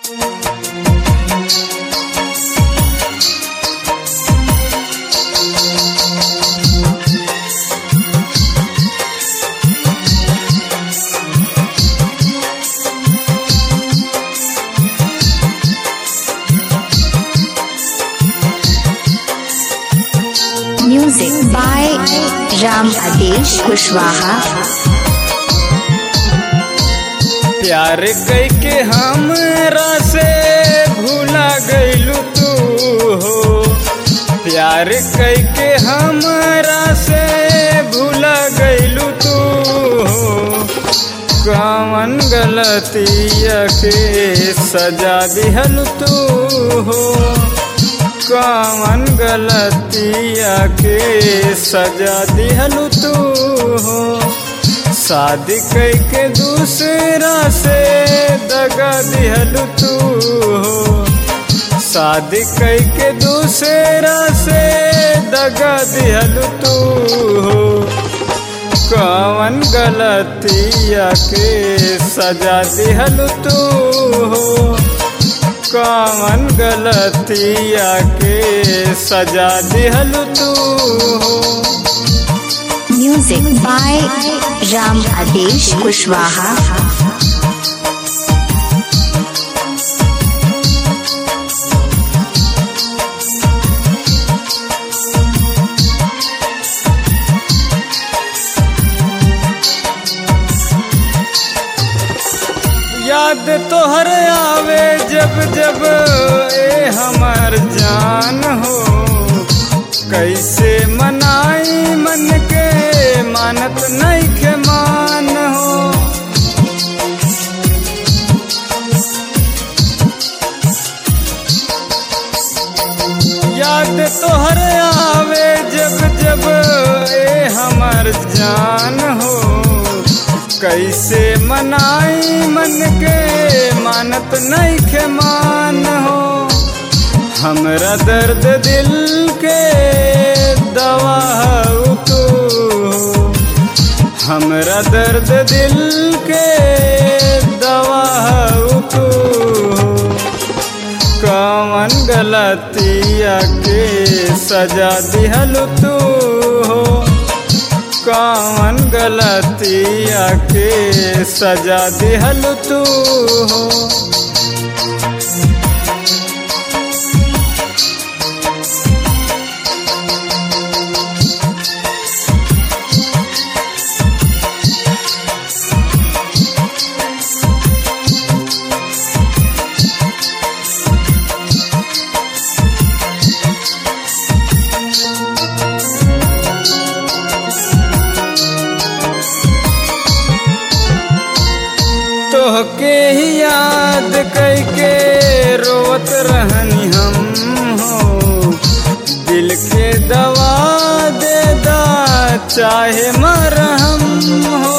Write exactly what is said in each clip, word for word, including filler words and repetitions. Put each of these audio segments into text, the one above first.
Music by Ram Adesh Kushwaha। प्यार कई के हमरा से भूला गइलू तू हो, प्यार कई के हमरा से भूला गइलू तू हो। कौन गलतिया के सजा दिहल तू हो, कौन गलतिया के सजा दिहल तू हो। शादी कई के दूसरा से दगा दिहल तू हो, शादी कई के दूसरा से दगा दिहल तू हो। कौन गलतिया के सजा दिहल तू हो, कौन गलतिया के सजा दिहल तू हो। Music by Ram Adesh Kushwaha। याद तोहर आवे जब जब ए हमार जान हो, कैसे मनाई मन के मानत नहीं के मान हो। याद तोहर आवे जब जब ए हमार जान हो, कैसे मनाई मन के मानत नहीं के मान हो। हमरा दर्द दिल के दवा हो तू हो, हमरा दर्द दिल के दवा हो तू हो। कौन गलतिया के सजा दिहल तू हो, कौन गलतिया के सजा दिहल तू हो। तोहके ही याद कई के रोत रहनी हम हो, दिल के दवा दे दा चाहे मरहम हो।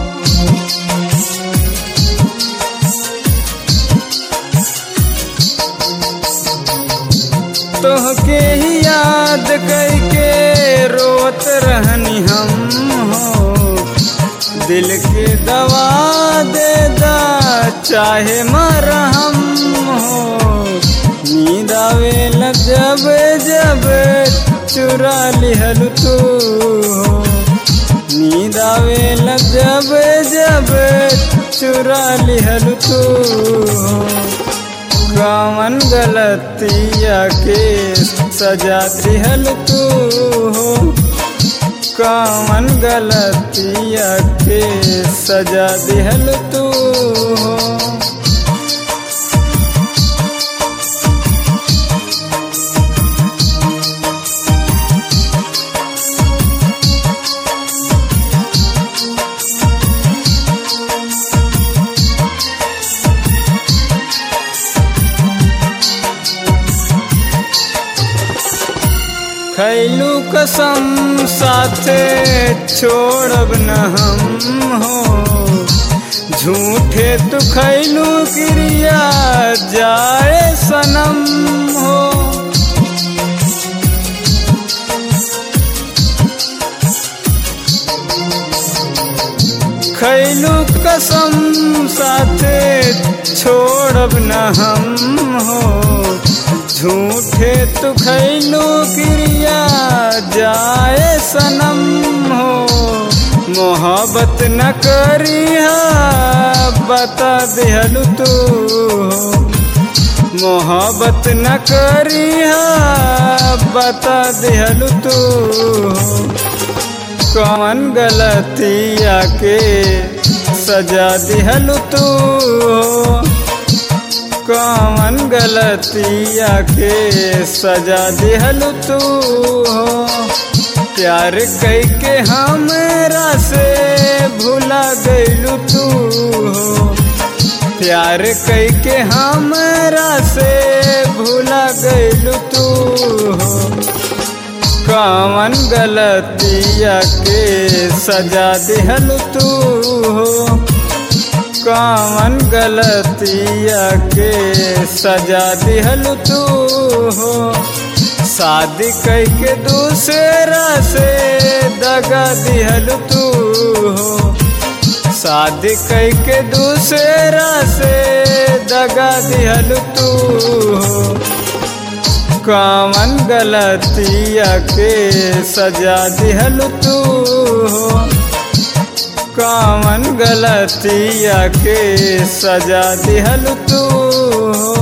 तोहके ही याद कई के रोत रहनी हम हो, दिल के दवा दे दा चाहे मरहम हो। नींद आवेला जब जब चुरा लिहल तू हो, नींद आवेला जब जब चुरा लिहल तू हो। कौन गलतिया के सजा दिहल तू हो, कौन गलतिया के सजा दिहल तू हो। खैलू कसम साथे छोड़ब न हम हो, झूठे तू खैलू क्रिया जाए सनम हो। खैलू कसम साथे छोड़ छोड़ब न हम हो। झूठे तू खैलू क्रिया जाए सनम हो। मोहब्बत न करिहा बता दिहलु तू हो। मोहब्बत न करिहा बता दिहलु तू हो। कौन गलतिया के सजा दिहलु तू हो। कौन गलतिया के सजा दिहलु तू हो। प्यार कई के हमरा से भुला गइलू तू हो। प्यार कई के हमरा से भुला गइलू तू हो। कौन गलतिया के सजा दिहलु तू हो। कौन गलतिया के सजा दिहलु तू हो। शादी कई के दूसरा से दगा दिहलु तू हो। शादी कई के दूसरा से दगा दिहलु तू हो। कौन गलतिया के सजा दिहलु तू हो। कौन गलतिया के सजा दिहलु तू हो।